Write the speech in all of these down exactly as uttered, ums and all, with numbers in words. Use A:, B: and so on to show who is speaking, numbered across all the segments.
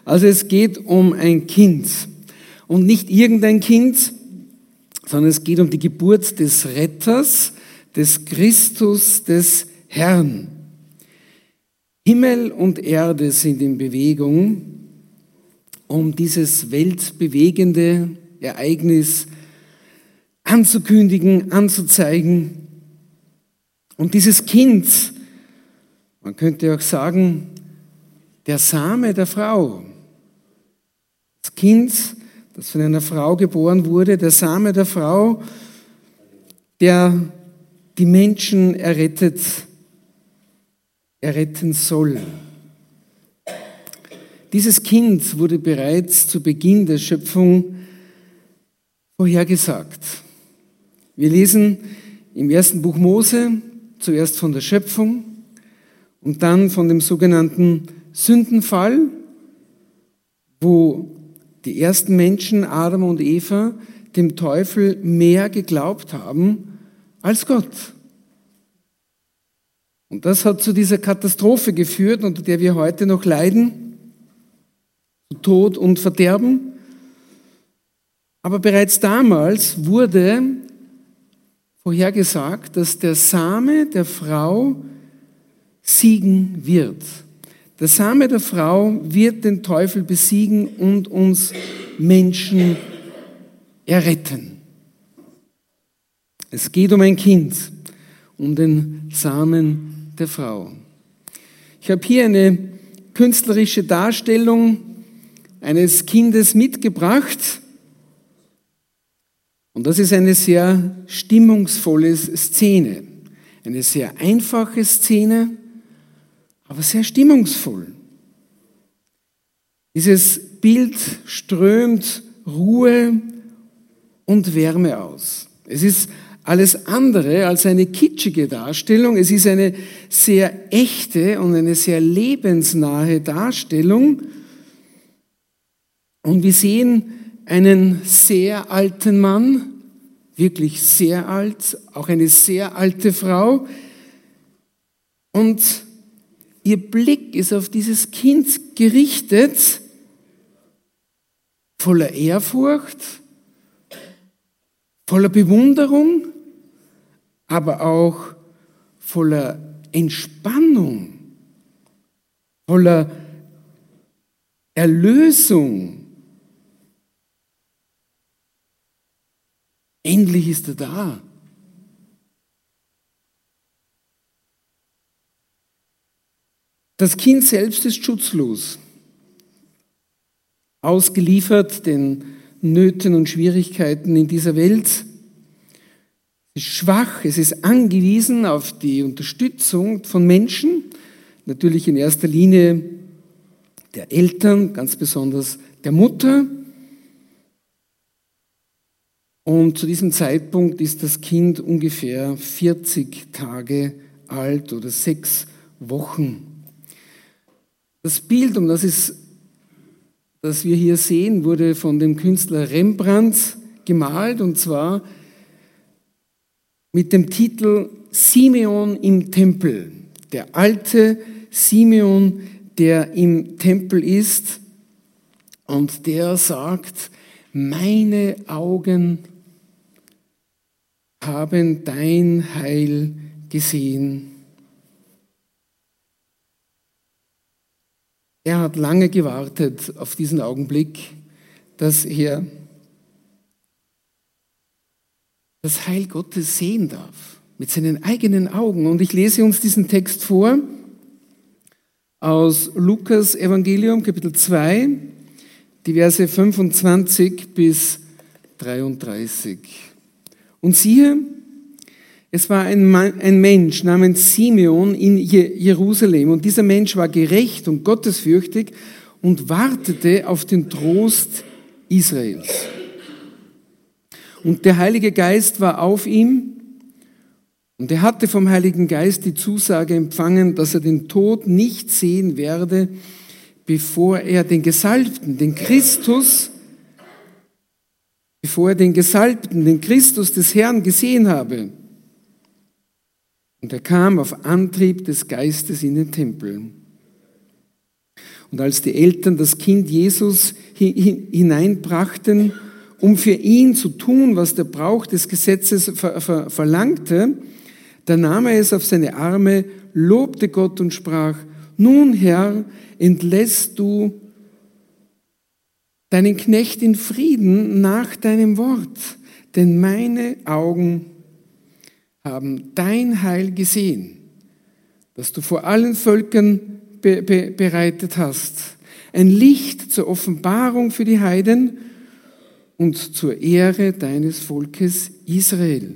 A: Also es geht um ein Kind. Und nicht irgendein Kind, sondern es geht um die Geburt des Retters, des Christus, des Herrn. Himmel und Erde sind in Bewegung, um dieses weltbewegende Ereignis anzukündigen, anzuzeigen. Und dieses Kind, man könnte auch sagen, der Same der Frau, das Kind, das von einer Frau geboren wurde, der Same der Frau, der die Menschen errettet, erretten soll. Dieses Kind wurde bereits zu Beginn der Schöpfung vorhergesagt. Wir lesen im ersten Buch Mose zuerst von der Schöpfung und dann von dem sogenannten Sündenfall, wo die ersten Menschen, Adam und Eva, dem Teufel mehr geglaubt haben als Gott. Und das hat zu dieser Katastrophe geführt, unter der wir heute noch leiden, zu Tod und Verderben. Aber bereits damals wurde vorhergesagt, dass der Same der Frau siegen wird. Der Same der Frau wird den Teufel besiegen und uns Menschen erretten. Es geht um ein Kind, um den Samen der Frau. Ich habe hier eine künstlerische Darstellung eines Kindes mitgebracht. Und das ist eine sehr stimmungsvolle Szene. Eine sehr einfache Szene, aber sehr stimmungsvoll. Dieses Bild strömt Ruhe und Wärme aus. Es ist alles andere als eine kitschige Darstellung. Es ist eine sehr echte und eine sehr lebensnahe Darstellung. Und wir sehen einen sehr alten Mann, wirklich sehr alt, auch eine sehr alte Frau. Und ihr Blick ist auf dieses Kind gerichtet, voller Ehrfurcht, voller Bewunderung, aber auch voller Entspannung, voller Erlösung. Endlich ist er da. Das Kind selbst ist schutzlos, ausgeliefert den Nöten und Schwierigkeiten in dieser Welt. Es ist schwach, es ist angewiesen auf die Unterstützung von Menschen, natürlich in erster Linie der Eltern, ganz besonders der Mutter. Und zu diesem Zeitpunkt ist das Kind ungefähr vierzig Tage alt oder sechs Wochen. Das Bild, um das, es, das wir hier sehen, wurde von dem Künstler Rembrandt gemalt, und zwar mit dem Titel Simeon im Tempel. Der alte Simeon, der im Tempel ist und der sagt, meine Augen haben dein Heil gesehen. Er hat lange gewartet auf diesen Augenblick, dass er das Heil Gottes sehen darf, mit seinen eigenen Augen. Und ich lese uns diesen Text vor aus Lukas Evangelium, Kapitel zwei, die Verse fünfundzwanzig bis dreiunddreißig. Und siehe, es war ein, Mann, ein Mensch namens Simeon in Jerusalem, und dieser Mensch war gerecht und gottesfürchtig und wartete auf den Trost Israels. Und der Heilige Geist war auf ihm, und er hatte vom Heiligen Geist die Zusage empfangen, dass er den Tod nicht sehen werde, bevor er den Gesalbten, den Christus, bevor er den Gesalbten, den Christus des Herrn gesehen habe. Und er kam auf Antrieb des Geistes in den Tempel. Und als die Eltern das Kind Jesus hineinbrachten, um für ihn zu tun, was der Brauch des Gesetzes ver- ver- verlangte, da nahm er es auf seine Arme, lobte Gott und sprach: Nun, Herr, entlässt du deinen Knecht in Frieden nach deinem Wort, denn meine Augen haben dein Heil gesehen, das du vor allen Völkern be- be- bereitet hast, ein Licht zur Offenbarung für die Heiden und zur Ehre deines Volkes Israel.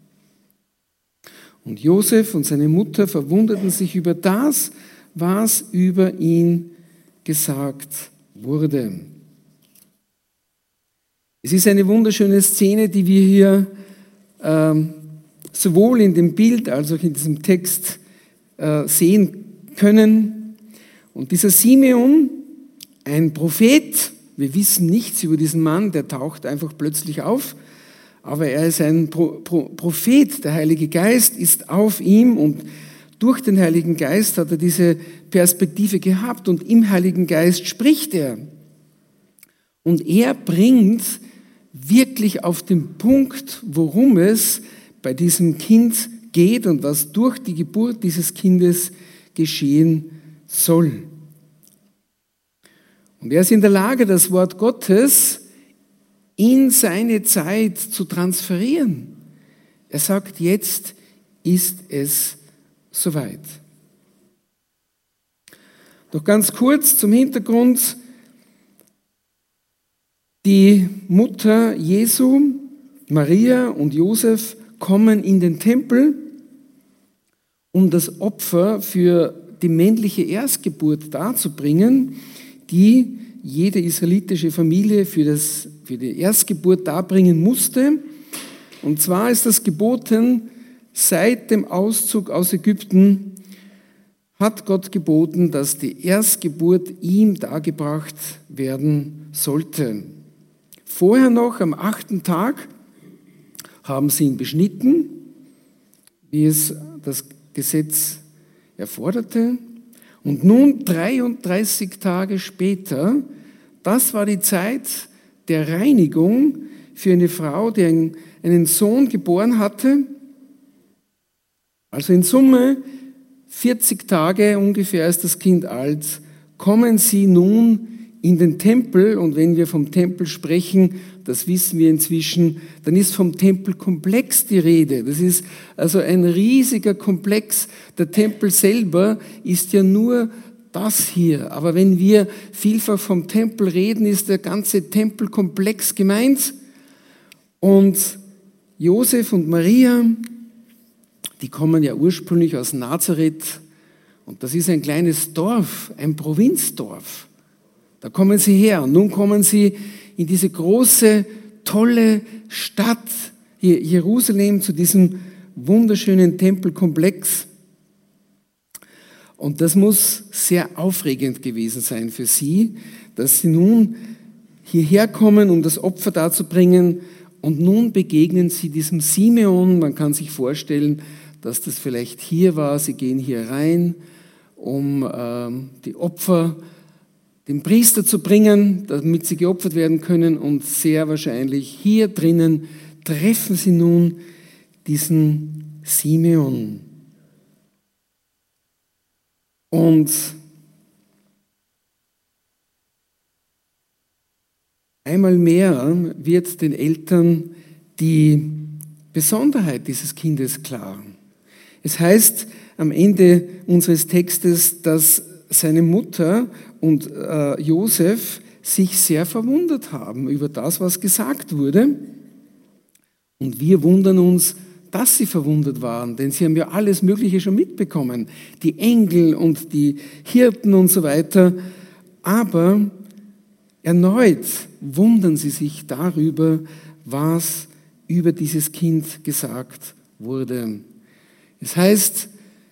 A: Und Josef und seine Mutter verwunderten sich über das, was über ihn gesagt wurde. Es ist eine wunderschöne Szene, die wir hier ähm, sowohl in dem Bild als auch in diesem Text äh, sehen können. Und dieser Simeon, ein Prophet, wir wissen nichts über diesen Mann, der taucht einfach plötzlich auf, aber er ist ein Pro- Pro- Prophet, der Heilige Geist ist auf ihm und durch den Heiligen Geist hat er diese Perspektive gehabt und im Heiligen Geist spricht er. Und er bringt wirklich auf den Punkt, worum es bei diesem Kind geht und was durch die Geburt dieses Kindes geschehen soll. Und er ist in der Lage, das Wort Gottes in seine Zeit zu transferieren. Er sagt, jetzt ist es soweit. Doch ganz kurz zum Hintergrund. Die Mutter Jesu, Maria und Josef kommen in den Tempel, um das Opfer für die männliche Erstgeburt darzubringen, die jede israelitische Familie für, das, für die Erstgeburt darbringen musste. Und zwar ist das geboten, seit dem Auszug aus Ägypten hat Gott geboten, dass die Erstgeburt ihm dargebracht werden sollte. Vorher noch, am achten Tag, haben sie ihn beschnitten, wie es das Gesetz erforderte. Und nun, dreiunddreißig Tage später, das war die Zeit der Reinigung für eine Frau, die einen Sohn geboren hatte. Also in Summe vierzig Tage ungefähr ist das Kind alt, kommen sie nun in den Tempel. Und wenn wir vom Tempel sprechen, das wissen wir inzwischen, dann ist vom Tempelkomplex die Rede. Das ist also ein riesiger Komplex. Der Tempel selber ist ja nur das hier. Aber wenn wir vielfach vom Tempel reden, ist der ganze Tempelkomplex gemeint. Und Josef und Maria, die kommen ja ursprünglich aus Nazareth. Und das ist ein kleines Dorf, ein Provinzdorf. Da kommen sie her. Und nun kommen sie in diese große, tolle Stadt Jerusalem, zu diesem wunderschönen Tempelkomplex. Und das muss sehr aufregend gewesen sein für sie, dass sie nun hierher kommen, um das Opfer darzubringen. Und nun begegnen sie diesem Simeon. Man kann sich vorstellen, dass das vielleicht hier war. Sie gehen hier rein, um ähm, die Opfer den Priester zu bringen, damit sie geopfert werden können. Und sehr wahrscheinlich hier drinnen treffen sie nun diesen Simeon. Und einmal mehr wird den Eltern die Besonderheit dieses Kindes klar. Es heißt am Ende unseres Textes, dass seine Mutter und äh, Josef sich sehr verwundert haben über das, was gesagt wurde. Und wir wundern uns, dass sie verwundert waren, denn sie haben ja alles Mögliche schon mitbekommen. Die Engel und die Hirten und so weiter. Aber erneut wundern sie sich darüber, was über dieses Kind gesagt wurde. Es heißt,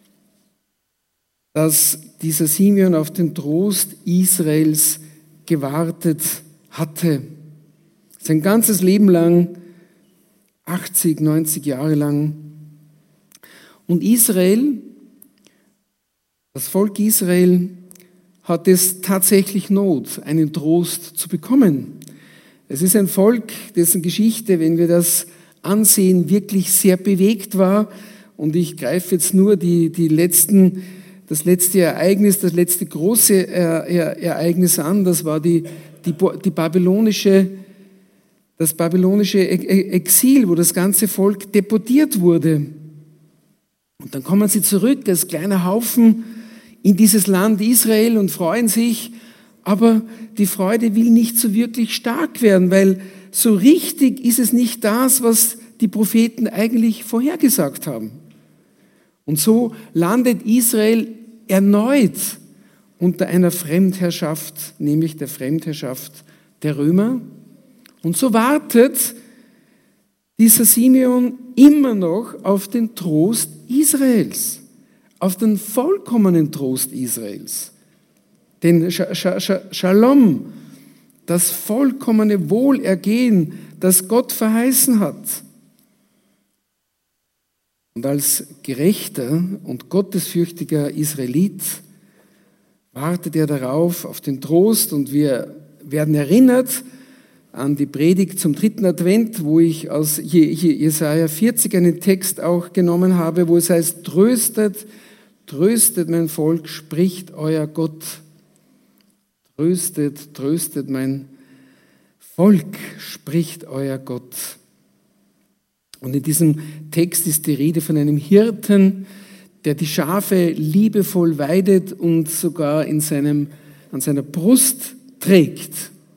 A: dass dieser Simeon auf den Trost Israels gewartet hatte. Sein ganzes Leben lang, achtzig, neunzig Jahre lang. Und Israel, das Volk Israel, hat es tatsächlich Not, einen Trost zu bekommen. Es ist ein Volk, dessen Geschichte, wenn wir das ansehen, wirklich sehr bewegt war. Und ich greife jetzt nur die, die letzten, das letzte Ereignis, das letzte große Ereignis an. Das war die, die, die babylonische, das babylonische Exil, wo das ganze Volk deportiert wurde. Und dann kommen sie zurück als kleiner Haufen in dieses Land Israel und freuen sich. Aber die Freude will nicht so wirklich stark werden, weil so richtig ist es nicht das, was die Propheten eigentlich vorhergesagt haben. Und so landet Israel erneut unter einer Fremdherrschaft, nämlich der Fremdherrschaft der Römer. Und so wartet dieser Simeon immer noch auf den Trost Israels, auf den vollkommenen Trost Israels. Den Shalom, das vollkommene Wohlergehen, das Gott verheißen hat. Und als gerechter und gottesfürchtiger Israelit wartet er darauf, auf den Trost. Und wir werden erinnert an die Predigt zum dritten Advent, wo ich aus Jesaja vierzig einen Text auch genommen habe, wo es heißt, tröstet, tröstet mein Volk, spricht euer Gott. Tröstet, tröstet mein Volk, spricht euer Gott. Und in diesem Text ist die Rede von einem Hirten, der die Schafe liebevoll weidet und sogar in seinem, an seiner Brust trägt.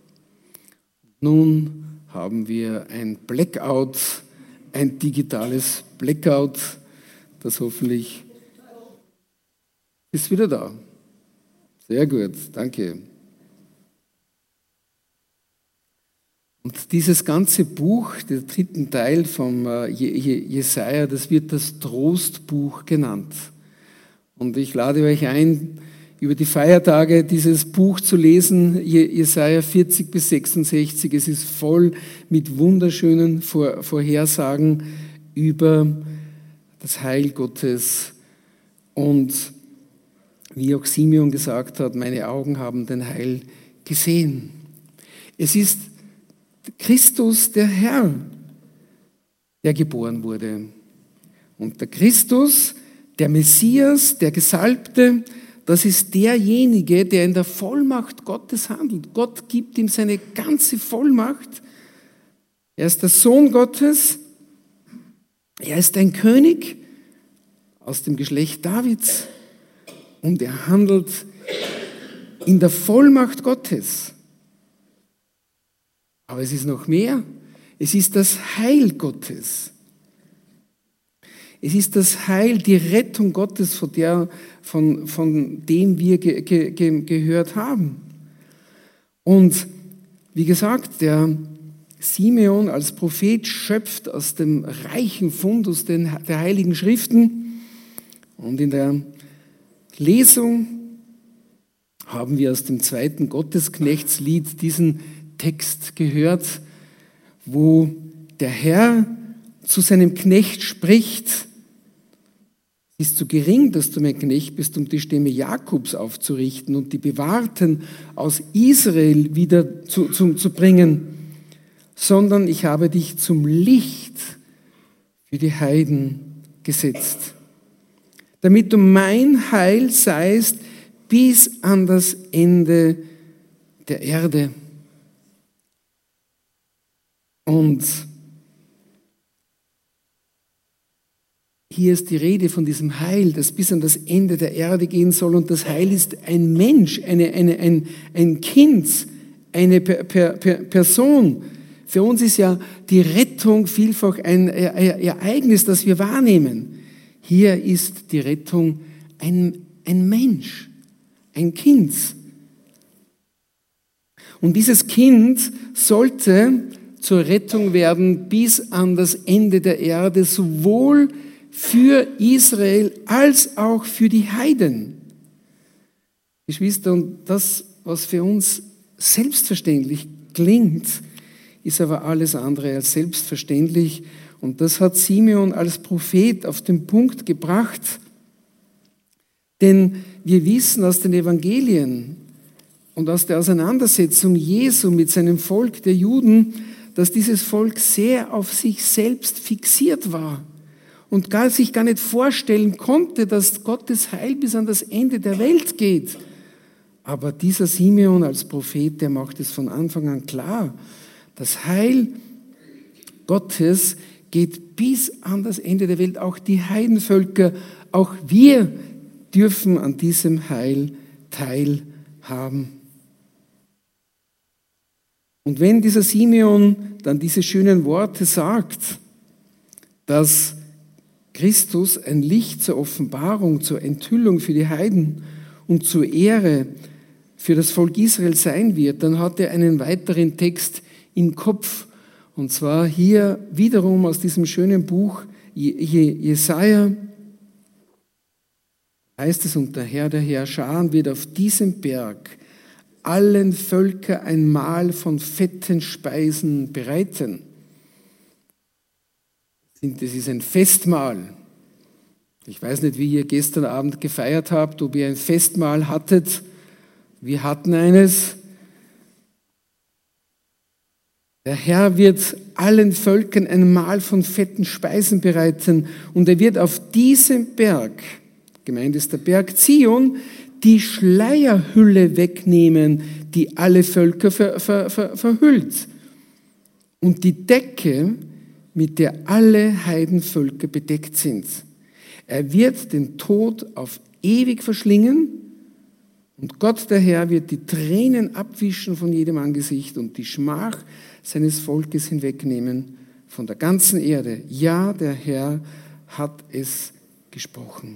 A: Nun haben wir ein Blackout, ein digitales Blackout, das hoffentlich ist wieder da. Sehr gut, danke. Und dieses ganze Buch, der dritten Teil vom Jesaja, das wird das Trostbuch genannt. Und ich lade euch ein, über die Feiertage dieses Buch zu lesen, Jesaja vierzig bis sechsundsechzig. Es ist voll mit wunderschönen Vorhersagen über das Heil Gottes. Und wie auch Simeon gesagt hat, meine Augen haben den Heil gesehen. Es ist Christus, der Herr, der geboren wurde. Und der Christus, der Messias, der Gesalbte, das ist derjenige, der in der Vollmacht Gottes handelt. Gott gibt ihm seine ganze Vollmacht. Er ist der Sohn Gottes. Er ist ein König aus dem Geschlecht Davids. Und er handelt in der Vollmacht Gottes. Aber es ist noch mehr. Es ist das Heil Gottes. Es ist das Heil, die Rettung Gottes, von, der, von, von dem wir ge, ge, ge, gehört haben. Und wie gesagt, der Simeon als Prophet schöpft aus dem reichen Fundus der Heiligen Schriften. Und in der Lesung haben wir aus dem zweiten Gottesknechtslied diesen Text gehört, wo der Herr zu seinem Knecht spricht: Es ist zu gering, dass du mein Knecht bist, um die Stämme Jakobs aufzurichten und die Bewahrten aus Israel wieder zu, zu, zu bringen, sondern ich habe dich zum Licht für die Heiden gesetzt, damit du mein Heil seist bis an das Ende der Erde. Und hier ist die Rede von diesem Heil, das bis an das Ende der Erde gehen soll. Und das Heil ist ein Mensch, eine, eine, ein, ein Kind, eine per, per, per Person. Für uns ist ja die Rettung vielfach ein Ereignis, das wir wahrnehmen. Hier ist die Rettung ein, ein Mensch, ein Kind. Und dieses Kind sollte zur Rettung werden bis an das Ende der Erde, sowohl für Israel als auch für die Heiden. Geschwister, und das, was für uns selbstverständlich klingt, ist aber alles andere als selbstverständlich. Und das hat Simeon als Prophet auf den Punkt gebracht. Denn wir wissen aus den Evangelien und aus der Auseinandersetzung Jesu mit seinem Volk der Juden, dass dieses Volk sehr auf sich selbst fixiert war und gar, sich gar nicht vorstellen konnte, dass Gottes Heil bis an das Ende der Welt geht. Aber dieser Simeon als Prophet, der macht es von Anfang an klar. Das Heil Gottes geht bis an das Ende der Welt. Auch die Heidenvölker, auch wir dürfen an diesem Heil teilhaben. Und wenn dieser Simeon dann diese schönen Worte sagt, dass Christus ein Licht zur Offenbarung, zur Enthüllung für die Heiden und zur Ehre für das Volk Israel sein wird, dann hat er einen weiteren Text im Kopf. Und zwar hier wiederum aus diesem schönen Buch Jesaja heißt es, und der Herr der Heerscharen wird auf diesem Berg allen Völkern ein Mahl von fetten Speisen bereiten. Das ist ein Festmahl. Ich weiß nicht, wie ihr gestern Abend gefeiert habt, ob ihr ein Festmahl hattet. Wir hatten eines. Der Herr wird allen Völkern ein Mahl von fetten Speisen bereiten und er wird auf diesem Berg, gemeint ist der Berg Zion, die Schleierhülle wegnehmen, die alle Völker ver, ver, ver, verhüllt. Und die Decke, mit der alle Heidenvölker bedeckt sind. Er wird den Tod auf ewig verschlingen und Gott, der Herr, wird die Tränen abwischen von jedem Angesicht und die Schmach seines Volkes hinwegnehmen von der ganzen Erde. Ja, der Herr hat es gesprochen.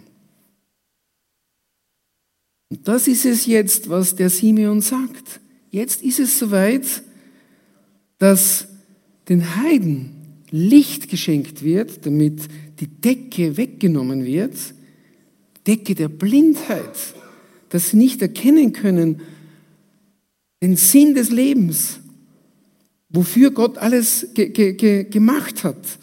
A: Und das ist es jetzt, was der Simeon sagt. Jetzt ist es soweit, dass den Heiden Licht geschenkt wird, damit die Decke weggenommen wird, Decke der Blindheit, dass sie nicht erkennen können, den Sinn des Lebens, wofür Gott alles ge- ge- ge- gemacht hat.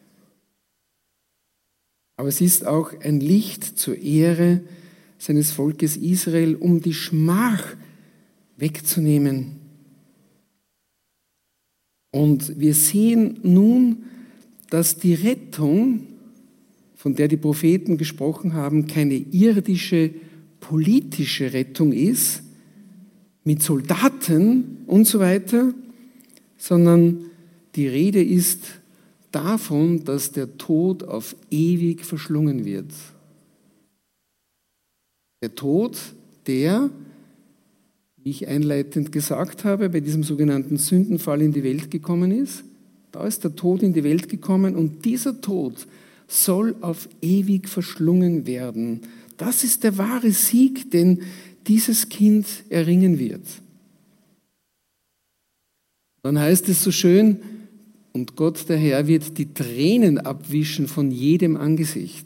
A: Aber es ist auch ein Licht zur Ehre seines Volkes Israel, um die Schmach wegzunehmen. Und wir sehen nun, dass die Rettung, von der die Propheten gesprochen haben, keine irdische, politische Rettung ist, mit Soldaten und so weiter, sondern die Rede ist davon, dass der Tod auf ewig verschlungen wird. Der Tod, der, wie ich einleitend gesagt habe, bei diesem sogenannten Sündenfall in die Welt gekommen ist. Da ist der Tod in die Welt gekommen und dieser Tod soll auf ewig verschlungen werden. Das ist der wahre Sieg, den dieses Kind erringen wird. Dann heißt es so schön, und Gott, der Herr, wird die Tränen abwischen von jedem Angesicht.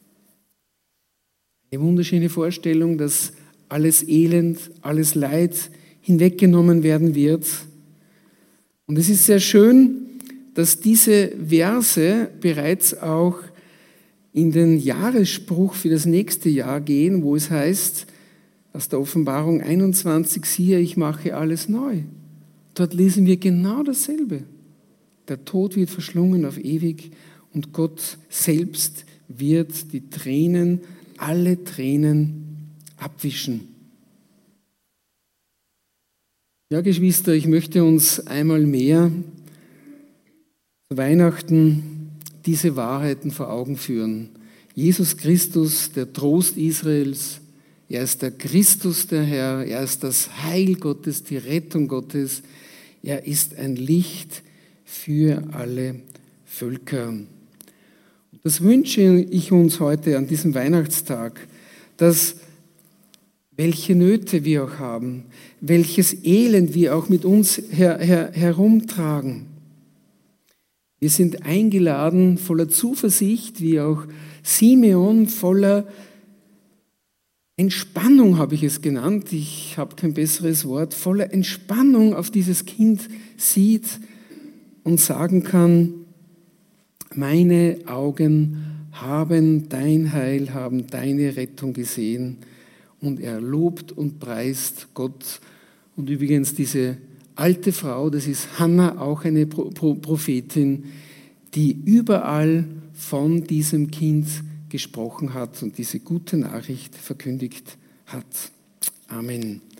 A: Eine wunderschöne Vorstellung, dass alles Elend, alles Leid hinweggenommen werden wird. Und es ist sehr schön, dass diese Verse bereits auch in den Jahresspruch für das nächste Jahr gehen, wo es heißt, aus der Offenbarung einundzwanzig, siehe, ich mache alles neu. Dort lesen wir genau dasselbe. Der Tod wird verschlungen auf ewig und Gott selbst wird die Tränen, alle Tränen abwischen. Ja, Geschwister, ich möchte uns einmal mehr zu Weihnachten diese Wahrheiten vor Augen führen. Jesus Christus, der Trost Israels, er ist der Christus, der Herr, er ist das Heil Gottes, die Rettung Gottes, er ist ein Licht für alle Völker. Das wünsche ich uns heute an diesem Weihnachtstag, dass welche Nöte wir auch haben, welches Elend wir auch mit uns her, her, herumtragen. Wir sind eingeladen, voller Zuversicht, wie auch Simeon, voller Entspannung habe ich es genannt, ich habe kein besseres Wort, voller Entspannung auf dieses Kind sieht und sagen kann, meine Augen haben dein Heil, haben deine Rettung gesehen und er lobt und preist Gott. Und übrigens diese alte Frau, das ist Hannah, auch eine Prophetin, die überall von diesem Kind gesprochen hat und diese gute Nachricht verkündigt hat. Amen.